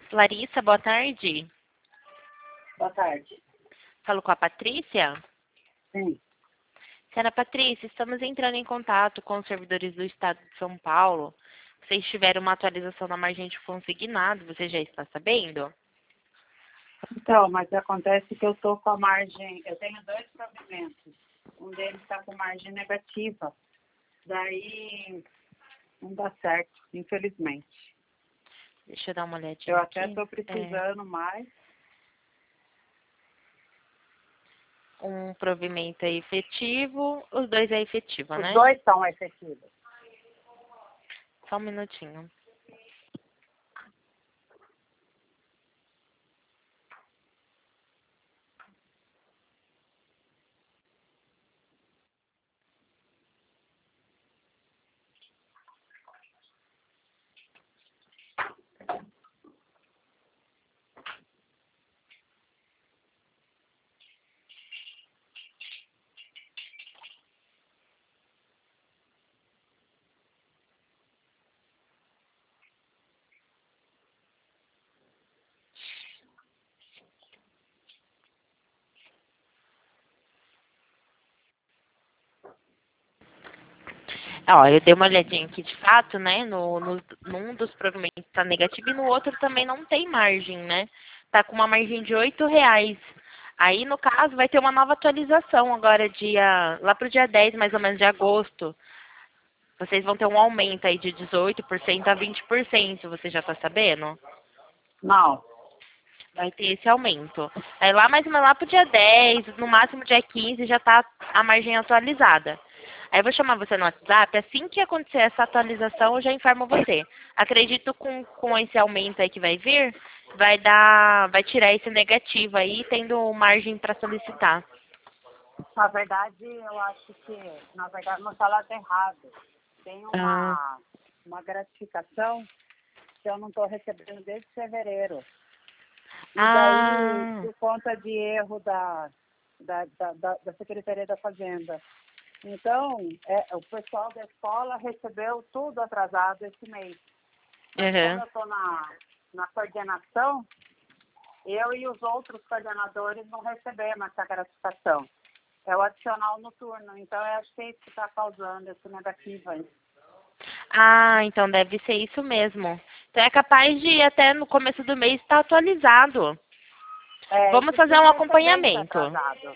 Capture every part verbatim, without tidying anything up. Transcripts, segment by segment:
Larissa, boa tarde. Boa tarde. Falo com a Patrícia? Sim. Senhora Patrícia, estamos entrando em contato com os servidores do Estado de São Paulo. Vocês tiveram uma atualização na margem de consignado, você já está sabendo? Então, mas acontece que eu estou com a margem, eu tenho dois provimentos. Um deles está com margem negativa. Daí não dá certo, infelizmente. Deixa eu dar uma olhadinha Eu aqui. até estou precisando É, mais. um provimento é efetivo, os dois é efetivo, Os né? dois são efetivos. Só um minutinho. Ó, eu dei uma olhadinha aqui de fato, né? No, no, num dos provimentos está negativo e no outro também não tem margem, né? Tá com uma margem de oito reais. Aí, no caso, vai ter uma nova atualização agora, dia, lá pro dia dez, mais ou menos, de agosto. Vocês vão ter um aumento aí de dezoito por cento a vinte por cento, você já tá sabendo? Não. Vai ter esse aumento. Aí lá mais ou menos lá pro dia dez, no máximo dia quinze, já tá a margem atualizada. Aí eu vou chamar você no WhatsApp, assim que acontecer essa atualização, eu já informo você. Acredito com, com esse aumento aí que vai vir, vai dar, vai tirar esse negativo aí, tendo margem para solicitar. Na verdade, eu acho que, na verdade, meu salário está errado. Tem Ah, uma, uma gratificação que eu não estou recebendo desde fevereiro. E daí, ah, por conta de erro da, da, da, da, da Secretaria da Fazenda. Então, é, o pessoal da escola recebeu tudo atrasado esse mês. Mas como uhum. eu estou na, na coordenação, eu e os outros coordenadores não recebemos essa gratificação. É o adicional noturno. Então, eu acho que é isso que está causando esse negativo aí. Ah, então deve ser isso mesmo. Então é capaz de até no começo do mês estar atualizado. É, Vamos esse fazer tudo um receber isso acompanhamento. atrasado.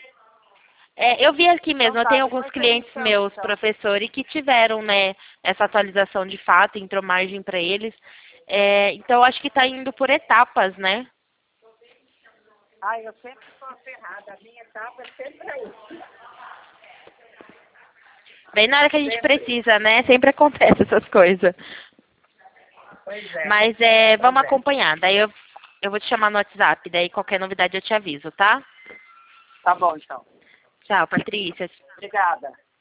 É, eu vi aqui mesmo, Então eu tá, tenho alguns depois você me clientes chama meus, então. professores, que tiveram, né, essa atualização de fato, entrou margem para eles. É, então, eu acho que está indo por etapas, né? Ah, eu sempre estou ferrada. A minha etapa é sempre a última. Bem na hora que a gente Sempre. precisa, né? Sempre acontece essas coisas. Pois é. Mas é, Pois vamos é. acompanhar. Daí eu, eu vou te chamar no WhatsApp, daí qualquer novidade eu te aviso, tá? Tá bom, então. Tchau, Patrícia. Obrigada.